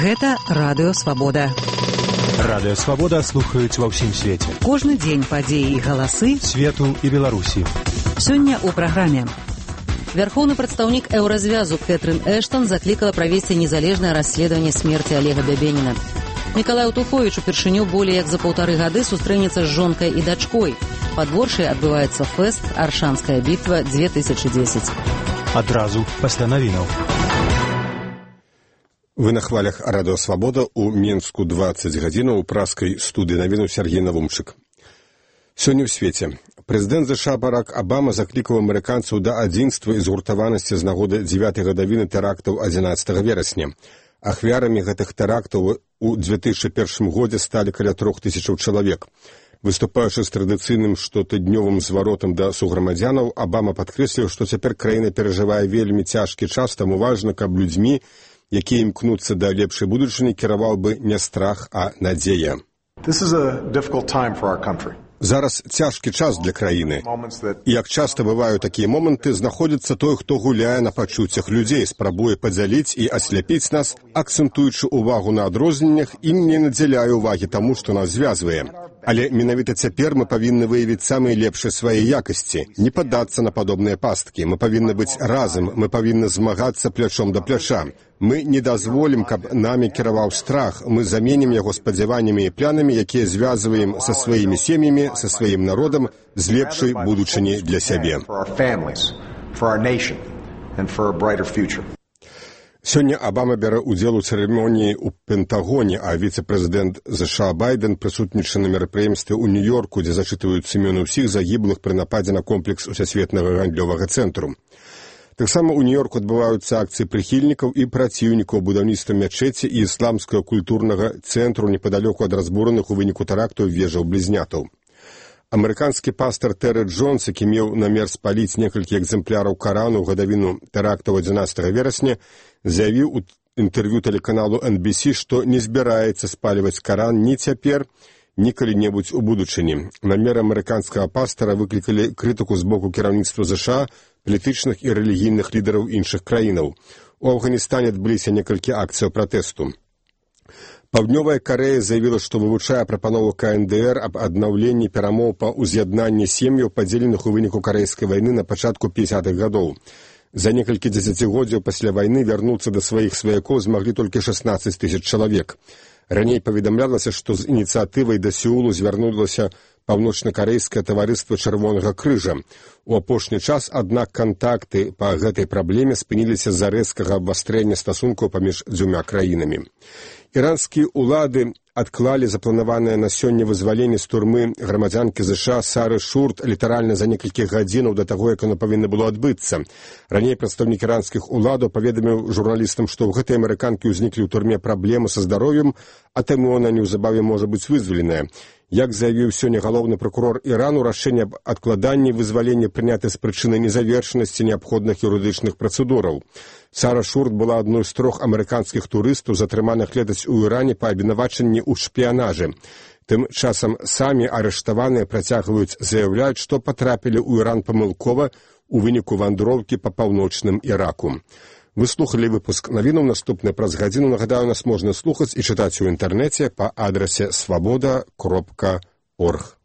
Гэта Радыё Свабода. Радыё Свабода слухаюць ва ўсім свеце. Кожны дзень падзеі і галасы свету і Беларусі. Сёння ў праграме. Вярхоўны прадстаўнік Еўразвязу Кэтрын Эштон заклікала правесці незалежнае расследаванне смерці Олега Бябеніна. Мікалай Утуховіч упершыню болей як за 1,5 гады сустрэнецца з жонкай і дачкой. Пад Воршай адбываецца фэст «Аршанская бітва 2010». Адразу пасля навінаў. Вы на хвалях Радыё Свабода у Мінску 20 гадзінаў у праскай студыі навінаў Сергей Навумчык. Сёння ў свеце. Прэзідэнт США Барак Абама заклікаў амерыканцаў да адзінства і згуртаванасці з нагоды 9-й гадавіны тэрактаў 11 верасня. Ахвярамі гэтых тэрактаў у 2001 годзе сталі каля 3000 чалавек. Выступаючы з традыцыйным штотыднёвым зваротам да суграмадзянаў, Абама падкрэсліў, што цяпер краіна перажывае вельмі цяжкі час, таму важна, каб людзьмі, якія імкнуцца да лепшай будучыні, кіраваў бы не страх, а надзея. Зараз цяжкі час для краіны. І як часта бываюць такія моманты, знаходзіцца той, хто гуляе на пачуццях людзей, спрабуе падзяліць і асляпіць нас, акцэнтуючы ўвагу на адрозненнях і не надзяляе ўвагі таму, што нас звязвае. Але менавіта цяпер мы павінны выявіць самыя лепшыя свае якасці, не паддацца на падобныя пасткі. Мы павінны быць разам, мы павінны змагацца плячом да пляча. Мы не дазволім, каб намі кіраваў страх. Мы заменім яго спадзяваннямі і планамі, якія звязваем са сваімі сем'ямі, са сваім народам, з лепшай будучыні для сябе. Сёння Абама бярэ ўдзел у цырымоніі ў Пентагоне, а віцэ-прэзідэнт США Байден прысутнічае на мерапрыемстве ў Нью-Йорку, дзе зачытваюцца імёны ўсіх загіблых пры нападзе на комплекс усесветнага гандлёвага цэнтру. Таксама ў Нью-Йорку адбываюцца акцыі прыхільнікаў і праціўнікаў будаўніцтва мячэці і ісламскага культурнага цэнтру непадалёку ад разбураных у выніку тэрактаў вежаў-блізнятаў. Амерыканскі пастор Тэры Джонс, які меў намер спаліць некалькі экземпляраў Карану ў гадавіну тэрактаў 11 верасня, заявіў у інтэрв'ю тэлеканалу NBC, што не збіраецца спальваць Каран ні цяпер, ні калі-небудзь у будучыні. Намер амерыканскага пастора выклікалі крытыку з боку кіраўніцтва США, палітычных і рэлігійных лідараў іншых краінаў. У Афганістане адбыліся некалькі акцыяў пратэсту. Паўднёвая Карэя заявіла, што вывучае прапанову КНДР аб аднаўленні перамоў па ўз'яднанні сем'яў, падзеленых у выніку карэйскай вайны на пачатку 50-х гадоў. За некалькі дзесяцігоддзяў пасля вайны вярнуцца да сваіх сваякоў змаглі толькі 16 000 чалавек. Раней паведамлялася, што з ініцыятывай да Сеулу звярнулася паўночна-карэйскае таварыства Чырвонага крыжа. У апошні час, аднак, кантакты па гэтай праблеме спыніліся з-за рэзкага абвастрэння стасункаў паміж дзвюма краінамі. Іранскія ўлады адклалі запланаванае на сёння вызваленне з турмы грамадзянкі США Сары Шурт літаральна за некалькі гадзінаў да таго, як оно павінна было адбыцца. Раней прадстаўнік іранскіх уладаў паведаміў журналістам, што ў гэтай амерыканкі ўзніклі ў турме праблемы са здароўем, а таму она неўзабаве можа быць вызваленая. Як заявіў сёння галоўны пракурор Ірану, рашэнне аб адкладанні вызвалення прынята з прычыны незавершанасці неабходных юрыдычных працэдураў. Сара Шурт была адной з 3 амерыканскіх турыстаў, затрыманых летась у Іране па абвінавачанні ў шпіянажы. Тым часам самі арыштаваныя працягваюць заяўляць, што патрапілі ў Іран памылкова у выніку вандроўкі па паўночным Іраку. Вы слухалі выпуск навінаў, наступны праз гадзіну. Нагадаю, нас можна слухаць і чытаць у інтэрнэце па адрасе swaboda.org.